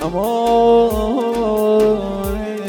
امانه.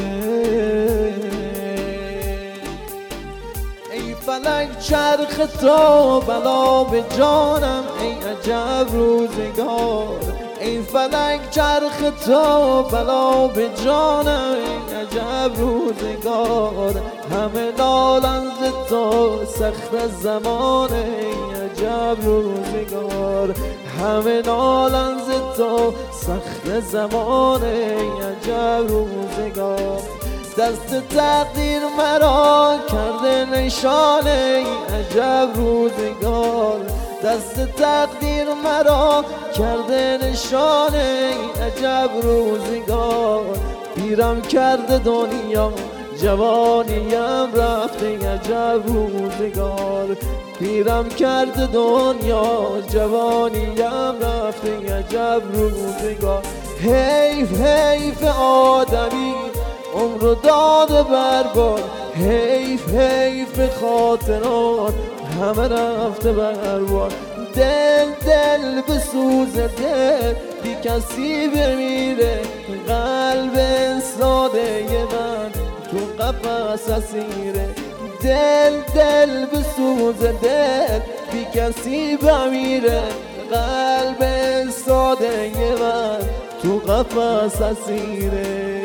ای فلک چرخ تو بلا به جانم، ای عجب روزگار. ای فلک چرخ تو بلا به جانم، ای عجب روزگار. همه نالن ز تو سخت زمانه، ای عجب روزگار. همه نالن ز تو سخت زمانه، ای عجب روزگار. دست تقدیر مرا کرده نشانه، ای عجب روزگار. دست تقدیر مرا کرده نشانه، ای عجب روزگار. پیرم کرده دنیا جوانیم رفته، ای عجب روزگار. پیرم کرده دنیا جوانیم رفته، ای عجب روزگار. حیف حیف آدمی عمر داده برباد، حیف حیف خاطرات همه رفته برباد. دل دل بسوزه دل بی کسی بمیره، قلب ساده من تو قفس اسیره. دل دل بسوزه دل بی کسی بمیره، قلب ساده من تو قفس اسیره.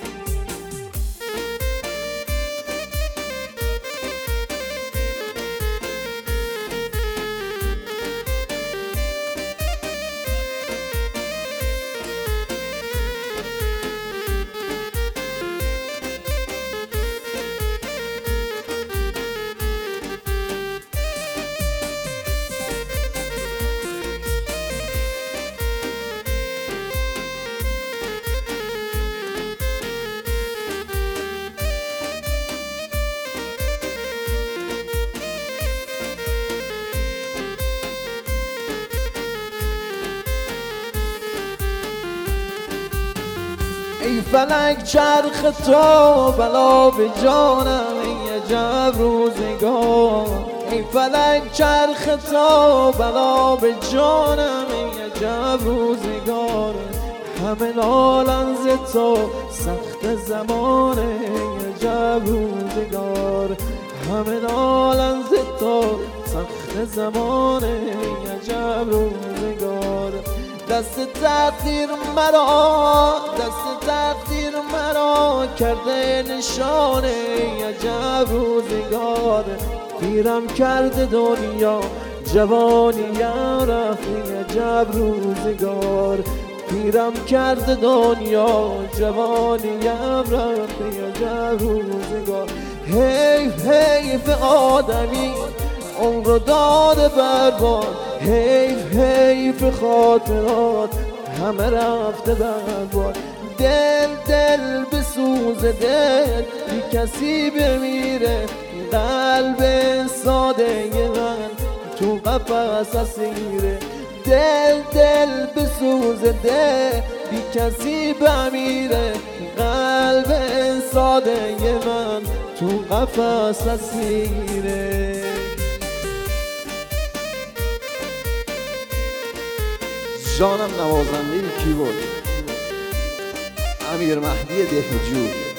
ای فلک چرخ تو بلا به جانم، ای عجب روزگار. ای فلک چرخ تو بلا به جانم، ای عجب روزگار. همه نالن ز تو سخت زمانه، ای عجب روزگار. همه نالن ز تو سخت زمانه، ای عجب روزگار. دست تقدیر مرا کرده نشانه، ای عجب روزگار. پیرم کرده دنیا جوانیم رفت، ای عجب روزگار. پیرم کرده دنیا جوانیم رفت، ای عجب روزگار. حیف حیف آدمی عمر داده برباد، حیف حیف خاطرات همه رفته برباد. دل دل بسوزه دل بی کسی بمیره، قلب ساده من تو قفس اسیره. دل دل بسوزه دل بی کسی بمیره، قلب ساده من تو قفس اسیره. جانم نوازنده کیبورد امیر مهدی دهجو.